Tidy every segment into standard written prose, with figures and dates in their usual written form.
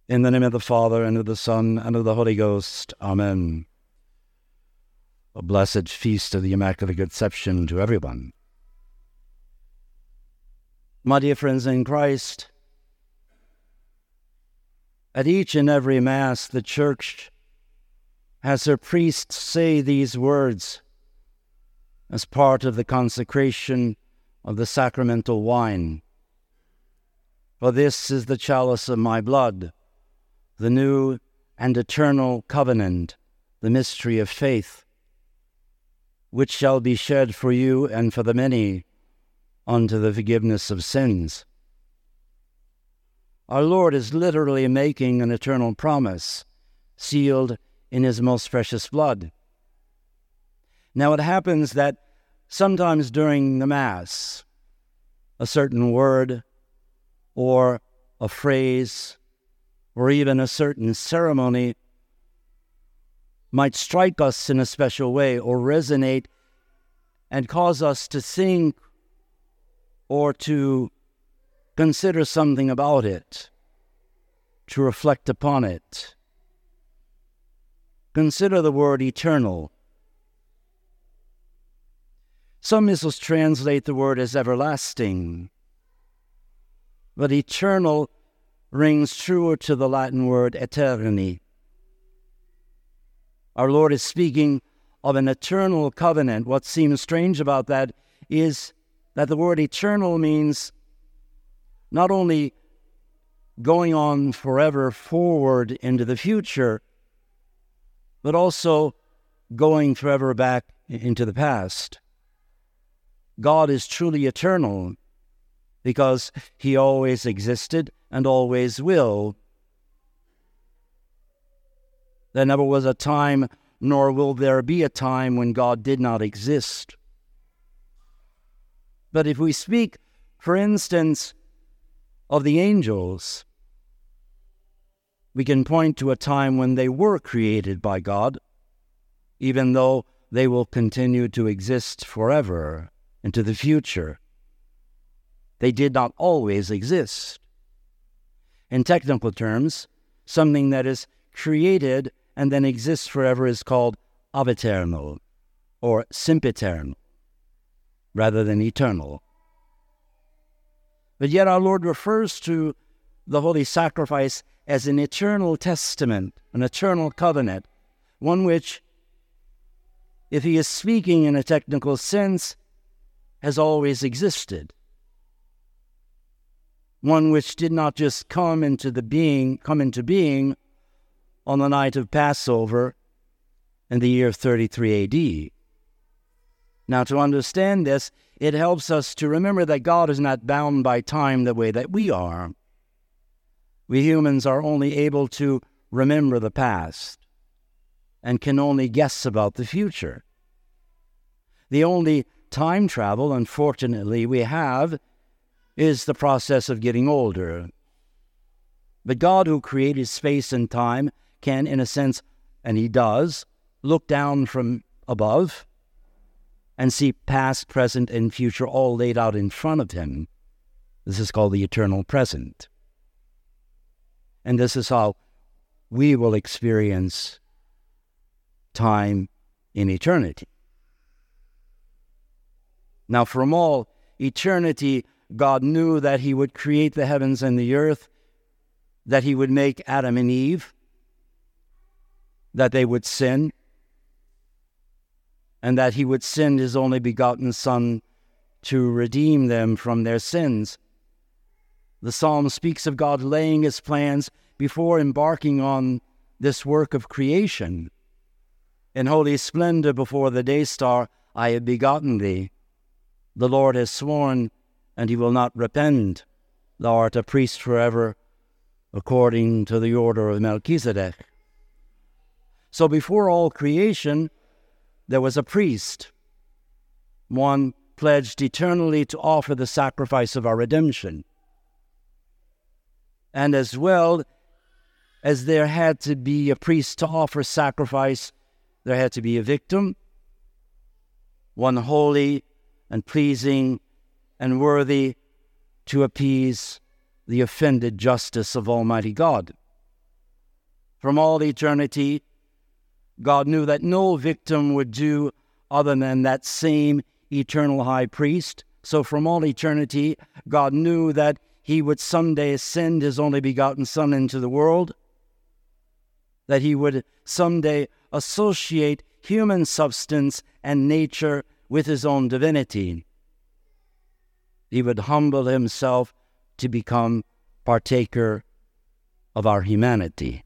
In the name of the Father, and of the Son, and of the Holy Ghost. Amen. A blessed feast of the Immaculate Conception to everyone. My dear friends in Christ, at each and every Mass, the Church has her priests say these words as part of the consecration of the sacramental wine. For this is the chalice of my blood, the new and eternal covenant, the mystery of faith, which shall be shed for you and for the many unto the forgiveness of sins. Our Lord is literally making an eternal promise, sealed in his most precious blood. Now it happens that sometimes during the Mass, a certain word or a phrase or even a certain ceremony might strike us in a special way or resonate and cause us to think or to consider something about it, to reflect upon it. Consider the word eternal. Some missals translate the word as everlasting, but eternal rings truer to the Latin word aeterni. Our Lord is speaking of an eternal covenant. What seems strange about that is that the word eternal means not only going on forever forward into the future, but also going forever back into the past. God is truly eternal because he always existed and always will. There never was a time, nor will there be a time, when God did not exist. But if we speak, for instance, of the angels, we can point to a time when they were created by God, even though they will continue to exist forever into the future. They did not always exist. In technical terms, something that is created and then exists forever is called aviternal or sempiternal, rather than eternal. But yet our Lord refers to the holy sacrifice as an eternal testament, an eternal covenant, one which, if he is speaking in a technical sense, has always existed. One which did not just come into being on the night of Passover in the year 33 AD. Now, to understand this, it helps us to remember that God is not bound by time the way that we are. We humans are only able to remember the past and can only guess about the future. The only time travel, unfortunately, we have is the process of getting older. But God, who created space and time, can, in a sense, and he does, look down from above and see past, present, and future all laid out in front of him. This is called the eternal present. And this is how we will experience time in eternity. Now, from all eternity, God knew that he would create the heavens and the earth, that he would make Adam and Eve, that they would sin, and that he would send his only begotten Son to redeem them from their sins. The Psalm speaks of God laying his plans before embarking on this work of creation. In holy splendor before the day star, I have begotten thee. The Lord has sworn, and he will not repent. Thou art a priest forever, according to the order of Melchizedek. So before all creation, there was a priest, one pledged eternally to offer the sacrifice of our redemption. And as well as there had to be a priest to offer sacrifice, there had to be a victim, one holy and pleasing and worthy to appease the offended justice of Almighty God. From all eternity, God knew that no victim would do other than that same eternal high priest. So from all eternity, God knew that he would someday send his only begotten Son into the world, that he would someday associate human substance and nature with his own divinity. He would humble himself to become partaker of our humanity.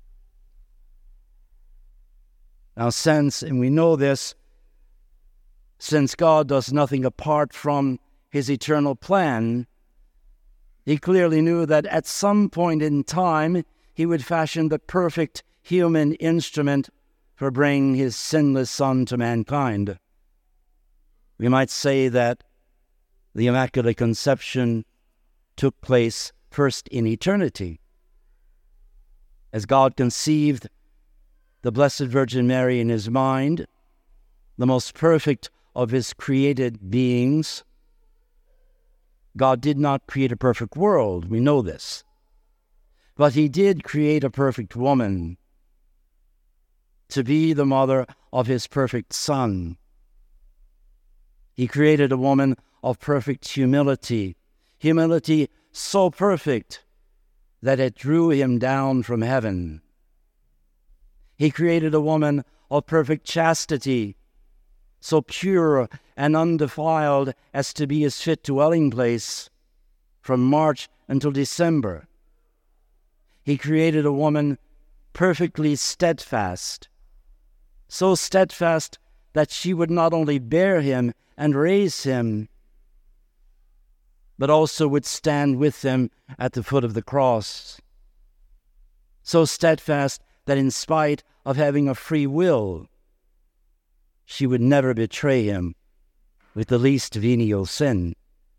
Now, and we know this, since God does nothing apart from his eternal plan, he clearly knew that at some point in time, he would fashion the perfect human instrument for bringing his sinless Son to mankind. We might say that the Immaculate Conception took place first in eternity. As God conceived the Blessed Virgin Mary in his mind, the most perfect of his created beings, God did not create a perfect world, we know this. But he did create a perfect woman to be the mother of his perfect Son. He created a woman of perfect humility, humility so perfect that it drew him down from heaven. He created a woman of perfect chastity, so pure and undefiled as to be his fit dwelling place from March until December. He created a woman perfectly steadfast, so steadfast that she would not only bear him and raise him, but also would stand with him at the foot of the cross. So steadfast that in spite of having a free will, she would never betray him with the least venial sin.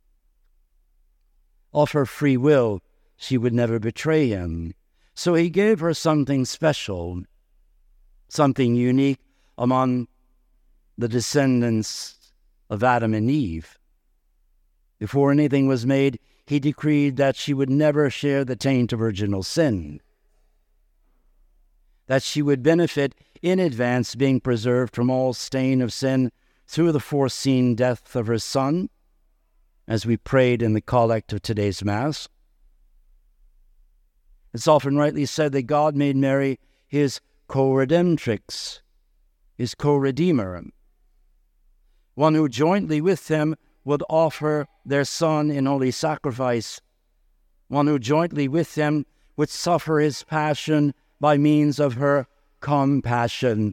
Of her free will, she would never betray him. So he gave her something special, something unique among the descendants of Adam and Eve. Before anything was made, he decreed that she would never share the taint of original sin, that she would benefit in advance, being preserved from all stain of sin through the foreseen death of her Son, as we prayed in the collect of today's Mass. It's often rightly said that God made Mary his co-redemptrix, his co-redeemer, one who jointly with him would offer their Son in holy sacrifice, one who jointly with him would suffer his passion by means of her compassion.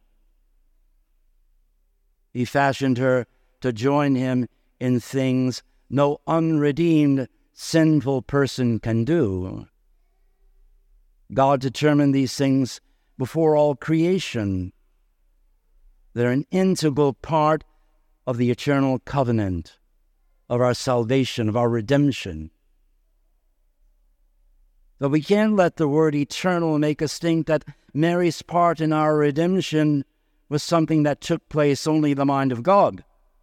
He fashioned her to join him in things no unredeemed, sinful person can do. God determined these things before all creation. They're an integral part of the eternal covenant, of our salvation, of our redemption. But we can't let the word eternal make us think that Mary's part in our redemption was something that took place only in the mind of God,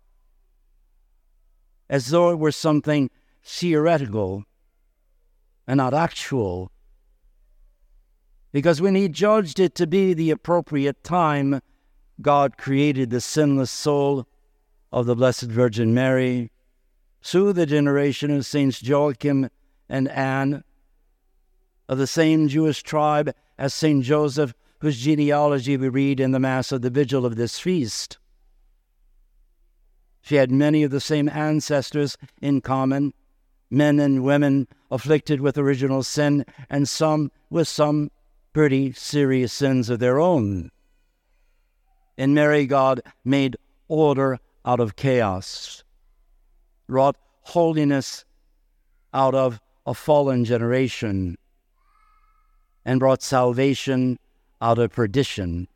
as though it were something theoretical and not actual. Because when he judged it to be the appropriate time, God created the sinless soul of the Blessed Virgin Mary through the generation of Saints Joachim and Anne, of the same Jewish tribe as Saint Joseph, whose genealogy we read in the Mass of the Vigil of this feast. She had many of the same ancestors in common, men and women afflicted with original sin, and some with some pretty serious sins of their own. In Mary, God made order out of chaos, wrought holiness out of a fallen generation, and brought salvation out of perdition.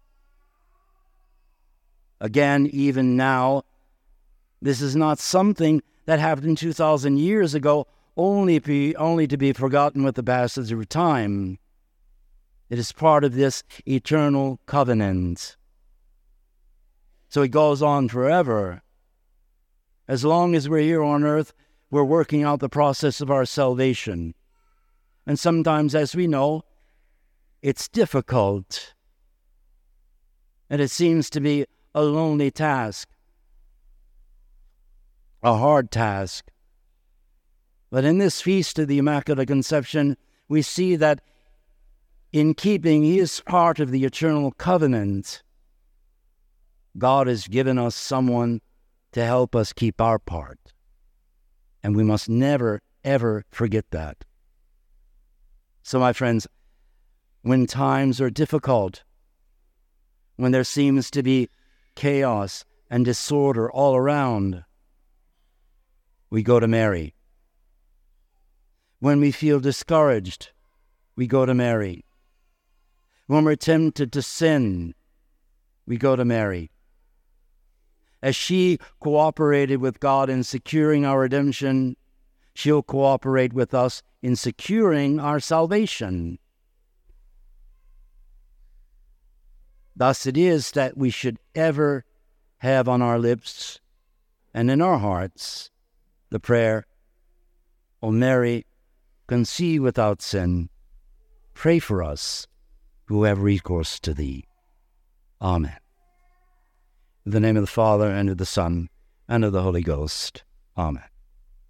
Again, even now, this is not something that happened 2,000 years ago, only to be forgotten with the passage of time. It is part of this eternal covenant. So it goes on forever. As long as we're here on earth, we're working out the process of our salvation. And sometimes, as we know, it's difficult, and it seems to be a lonely task, a hard task. But in this feast of the Immaculate Conception, we see that in keeping His part of the eternal covenant, God has given us someone to help us keep our part. And we must never, ever forget that. So, my friends, when times are difficult, when there seems to be chaos and disorder all around, we go to Mary. When we feel discouraged, we go to Mary. When we're tempted to sin, we go to Mary. As she cooperated with God in securing our redemption, she'll cooperate with us in securing our salvation. Thus it is that we should ever have on our lips and in our hearts the prayer, O Mary, conceived without sin, pray for us who have recourse to Thee. Amen. In the name of the Father, and of the Son, and of the Holy Ghost. Amen.